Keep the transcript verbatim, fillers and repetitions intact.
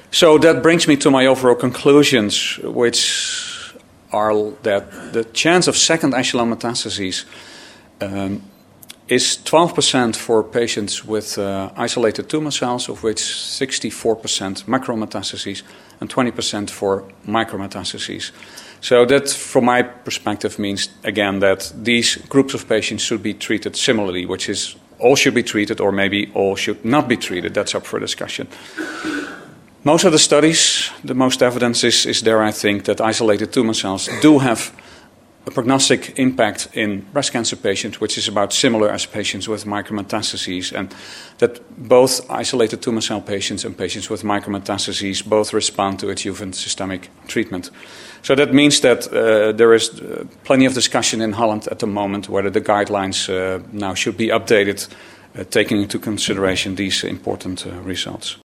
So that brings me to my overall conclusions, which are that the chance of second echelon metastases um, is twelve percent for patients with uh, isolated tumor cells, of which sixty-four percent macrometastases and twenty percent for micrometastases. So that, from my perspective, means, again, that these groups of patients should be treated similarly, which is all should be treated or maybe all should not be treated. That's up for discussion. Most of the studies, the most evidence is, is there, I think, that isolated tumor cells do have a prognostic impact in breast cancer patients, which is about similar as patients with micrometastases, and that both isolated tumor cell patients and patients with micrometastases both respond to adjuvant systemic treatment. So that means that uh, there is uh, plenty of discussion in Holland at the moment whether the guidelines uh, now should be updated, uh, taking into consideration these important uh, results.